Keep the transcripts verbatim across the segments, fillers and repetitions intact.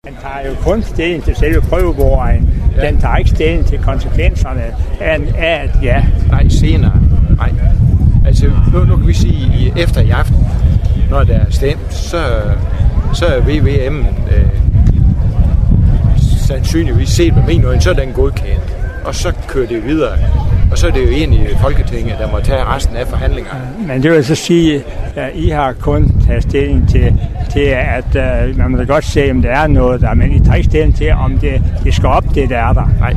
Den tager jo kun stilling til selve prøveboringen. Ja. Den tager ikke stilling til konsekvenserne af, af at ja. Nej, senere. Nej. Altså, nu, nu kan vi sige, efter i aften, når der er stemt, så, så er V V M'en øh, sandsynligvis set med min øjne, så er den godkendt. Og så kører det videre. Og så er det jo egentlig Folketinget, der må tage resten af forhandlingerne. Men det vil så sige, at I har kun taget stilling til, til at uh, man må da godt se, om der er noget der, men I tager ikke stilling til, om det, det skal op, det der er der. Nej.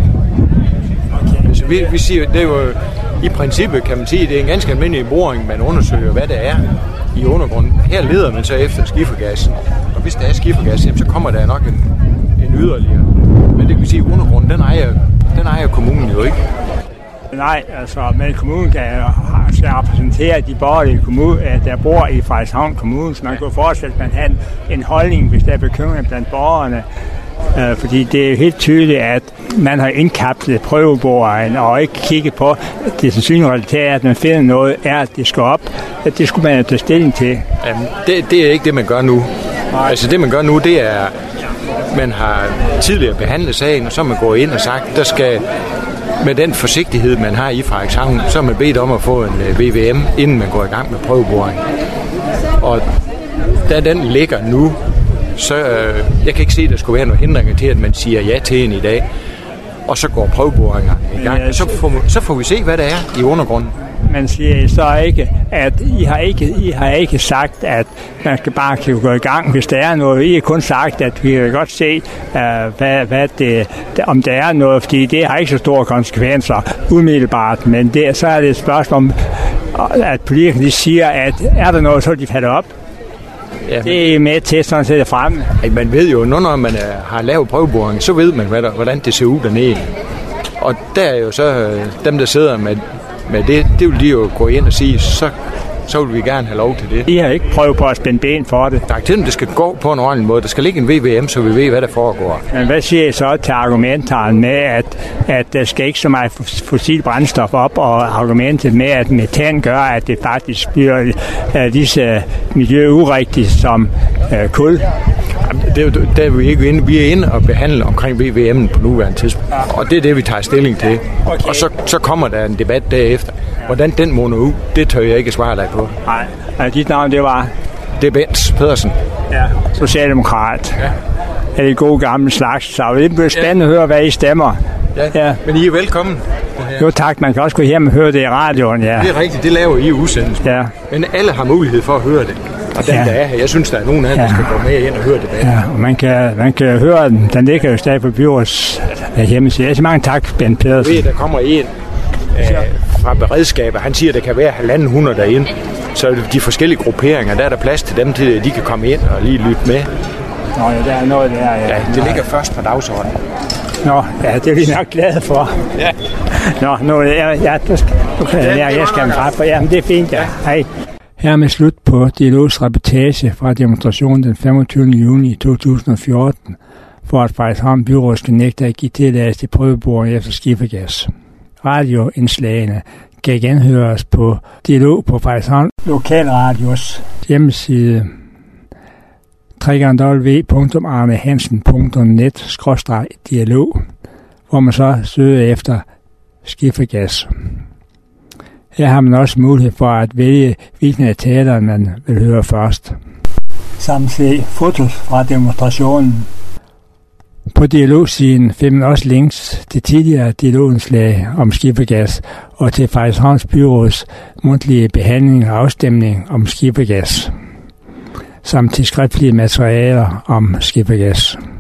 Okay. Altså, vi, vi siger, det er jo i princippet, kan man sige, det er en ganske almindelig boring, man undersøger, hvad det er i undergrunden. Her leder man så efter skifergassen, og hvis der er skifergas, så kommer der nok en, en yderligere. Men det kan vi sige, at undergrunden, den ejer, den ejer kommunen jo ikke. Nej, altså, men kommunen kan, skal repræsentere de borgerlige kommune, der bor i Frederikshavn Kommune, så man ja. kunne forestille, at man har en holdning, hvis der er bekymring blandt borgerne. Øh, fordi det er helt tydeligt, at man har indkapslet prøveboringen og ikke kigget på det sandsynlige resultat, at man finder noget, er, at det skal op. Det skulle man jo tage stilling til. Jamen, det, det er ikke det, man gør nu. Nej. Altså det, man gør nu, det er, man har tidligere behandlet sagen, og så man går ind og sagt, der skal med den forsigtighed, man har i Frederikshavn, så er man bedt om at få en V V M, inden man går i gang med prøveboring. Og da den ligger nu, så øh, jeg kan ikke se, at der skulle være nogle hindringer til, at man siger ja til en i dag, og så går prøveboringer i gang. Så får, så får vi se, hvad der er i undergrunden. Man siger så ikke, at I har ikke, I har ikke sagt, at man skal bare kan gå i gang, hvis der er noget. I har kun sagt, at vi kan godt se, uh, hvad, hvad det, om der er noget, fordi det har ikke så store konsekvenser umiddelbart, men det, så er det et spørgsmål om, at politikerne siger, at er der noget, så de falder op. Ja. Det er med til sådan set frem. Ej, man ved jo, når man er, har lavet prøveboring, så ved man, hvad der, hvordan det ser ud dernede. Og der er jo så dem, der sidder med Men det, det vil de jo gå ind og sige, så, så vil vi gerne have lov til det. I har ikke prøvet på at spænde ben for det. Tak til dem, det skal gå på en ordentlig måde. Der skal ligge en V V M, så vi ved, hvad der foregår. Men hvad siger I så til argumentaren med, at, at der skal ikke så meget fossilt brændstof op, og argumentet med, at metan gør, at det faktisk bliver uh, lige så miljøurigtigt som uh, kul? Det er, der er vi ikke inde. Vi er inde og behandler omkring V V M'en på nuværende tidspunkt. Ja. Og det er det, vi tager stilling til. Okay. Og så, så kommer der en debat derefter. Hvordan den munder ud, det tør jeg ikke svare dig på. Nej, dit navn, det var? Det er Bent Pedersen. Ja, socialdemokrat. Ja. Er det gode gamle slags. Så det bliver spændende ja. at høre, hvad I stemmer. Ja, ja. Men I er velkommen. Jo tak, man kan også gå hjem og høre det i radioen. Ja. Det er rigtigt, det laver I i udsendelsen. Ja. Men alle har mulighed for at høre det. Og den ja. der er her, jeg synes, der er nogen af jer, ja. der skal gå med ind og høre det. Ja, og man kan, man kan høre den. Den ligger jo stadig på byrådets hjemmeside. Så mange tak, Bent Pedersen. Jeg ved, der kommer en øh, fra beredskabet. Han siger, at der kan være halvanden hundrede derinde. Så de forskellige grupperinger, der er der plads til dem, til de kan komme ind og lige lytte med. Nå ja, der er noget der. Ja, ja det ligger først på dagsordenen. Nå, ja, det er vi nok glade for. Ja. Nå, nu, ja, ja, du skal, du kan, ja, jeg skal mig fra. Ja, men det er fint, ja. Hej. Her med slut på Dialogs reportage fra demonstrationen den femogtyvende juni to tusind og fjorten, for at Frederikshavn Byråd skal nægte at give tilladelse til prøveboring efter skifergas. Radioindslagene kan genhøres på Dialog på Frederikshavn Lokalradios hjemmeside w w w punktum arnehansen punktum net skråstreg dialog, hvor man så søger efter skifergas. Her har man også mulighed for at vælge, hvilken af talerne man vil høre først. Samt se fotos fra demonstrationen. På dialogsiden finder man også links til tidligere dialogindslag om skifergas og til Frederikshavns Byråds mundtlige behandling og afstemning om skifergas, samt til skriftlige materialer om skifergas.